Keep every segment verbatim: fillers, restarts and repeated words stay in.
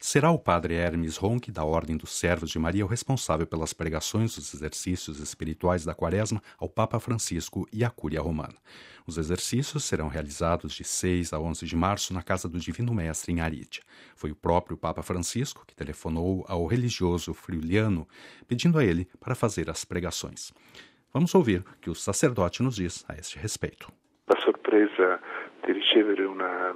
Será o padre Hermes Ronchi, da Ordem dos Servos de Maria, o responsável pelas pregações dos exercícios espirituais da Quaresma ao Papa Francisco e à Cúria Romana. Os exercícios serão realizados de seis a onze de março na Casa do Divino Mestre, em Aritia. Foi o próprio Papa Francisco que telefonou ao religioso friuliano, pedindo a ele para fazer as pregações. Vamos ouvir o que o sacerdote nos diz a este respeito. La sorpresa di ricevere una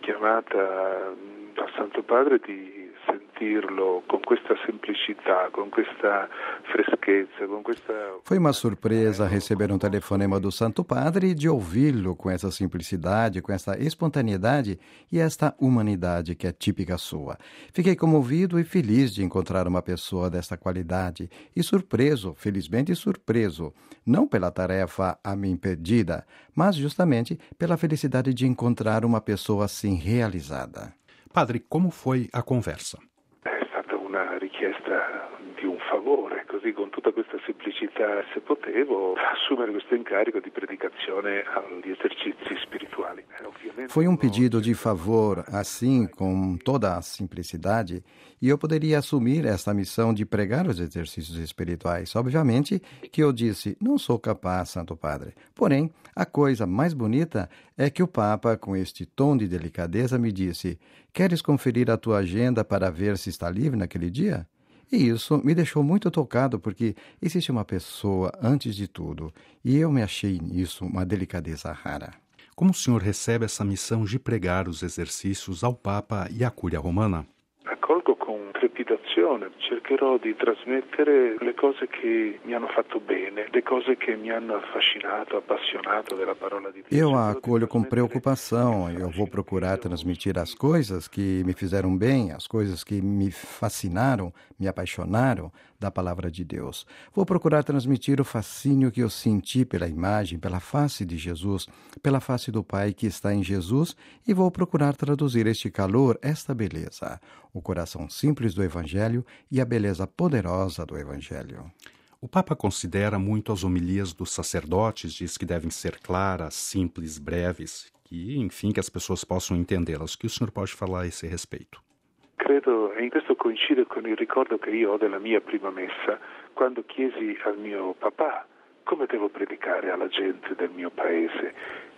chiamata dal Santo Padre, di sentirlo com questa semplicità, com questa freschezza, com questa... Foi uma surpresa receber um telefonema do Santo Padre e de ouvi-lo com essa simplicidade, com essa espontaneidade e esta humanidade que é típica sua. Fiquei comovido e feliz de encontrar uma pessoa dessa qualidade e surpreso, felizmente surpreso, não pela tarefa a mim pedida, mas justamente pela felicidade de encontrar uma pessoa assim realizada. Padre, como foi a conversa? È stata una richiesta di un favore, così con tutta questa semplicità, se potevo assumere questo incarico di predicazione agli esercizi spirituali. Foi um pedido de favor, assim, com toda a simplicidade, e eu poderia assumir esta missão de pregar os exercícios espirituais. Obviamente que eu disse, não sou capaz, Santo Padre. Porém, a coisa mais bonita é que o Papa, com este tom de delicadeza, me disse, queres conferir a tua agenda para ver se está livre naquele dia? E isso me deixou muito tocado, porque existe uma pessoa antes de tudo, e eu me achei nisso uma delicadeza rara. Como o senhor recebe essa missão de pregar os exercícios ao Papa e à Cúria Romana? Accolgo com trepidazione, cercherò di trasmettere le cose che mi hanno fatto bene, le cose che mi hanno affascinato, appassionato della parola di Dio. Eu a acolho com preocupação, eu vou procurar transmitir as coisas que me fizeram bem, as coisas que me fascinaram, me apaixonaram da palavra de Deus. Vou procurar transmitir o fascínio que eu senti pela imagem, pela face de Jesus, pela face do Pai que está em Jesus, e vou procurar traduzir este calor, esta beleza, o coração simples do Evangelho e a beleza poderosa do Evangelho. O Papa considera muito as homilias dos sacerdotes, diz que devem ser claras, simples, breves, que, enfim, que as pessoas possam entendê-las. O que o senhor pode falar a esse respeito? Credo, e in questo coincide con il ricordo che io ho della mia prima messa, quando chiesi al mio papà come devo predicare alla gente del mio paese.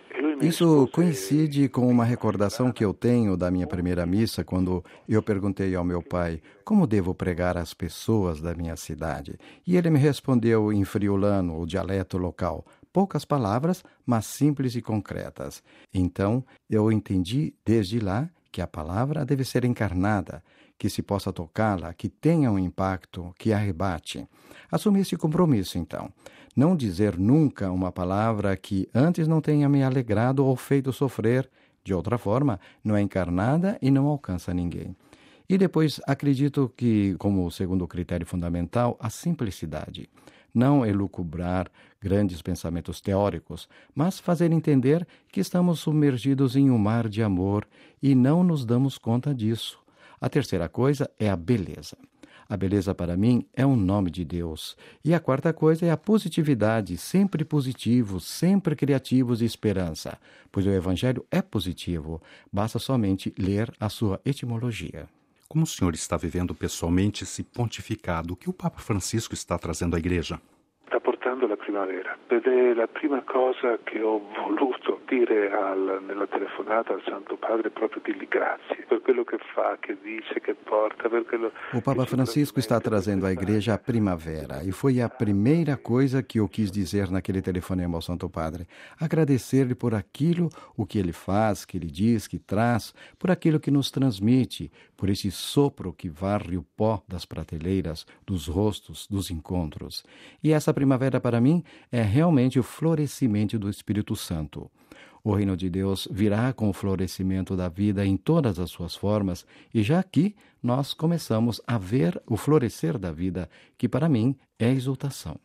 Isso coincide com uma recordação que eu tenho da minha primeira missa, quando eu perguntei ao meu pai como devo pregar às pessoas da minha cidade. E ele me respondeu em friulano, o dialeto local, poucas palavras, mas simples e concretas. Então, eu entendi desde lá que a palavra deve ser encarnada, que se possa tocá-la, que tenha um impacto, que arrebate. Assumi esse compromisso, então. Não dizer nunca uma palavra que antes não tenha me alegrado ou feito sofrer. De outra forma, não é encarnada e não alcança ninguém. E depois, acredito que, como segundo critério fundamental, a simplicidade. Não elucubrar grandes pensamentos teóricos, mas fazer entender que estamos submergidos em um mar de amor e não nos damos conta disso. A terceira coisa é a beleza. A beleza, para mim, é um nome de Deus. E a quarta coisa é a positividade, sempre positivos, sempre criativos e esperança, pois o Evangelho é positivo, basta somente ler a sua etimologia. Como o senhor está vivendo pessoalmente esse pontificado, o que o Papa Francisco está trazendo à Igreja? Sta portando la primavera, ed è la prima cosa che ho voluto dire al, nella telefonata al Santo Padre, proprio dirgli grazie per quello che fa, che dice, che porta, per quello... O Papa Francisco está trazendo à Igreja a primavera, e foi a primeira coisa que eu quis dizer naquele telefonema ao Santo Padre. Agradecer-lhe por aquilo, o que ele faz, que ele diz, que traz, por aquilo que nos transmite, por esse sopro que varre o pó das prateleiras, dos rostos, dos encontros. E essa primavera, para mim, é realmente o florescimento do Espírito Santo. O reino de Deus virá com o florescimento da vida em todas as suas formas, e já aqui nós começamos a ver o florescer da vida, que para mim é exultação.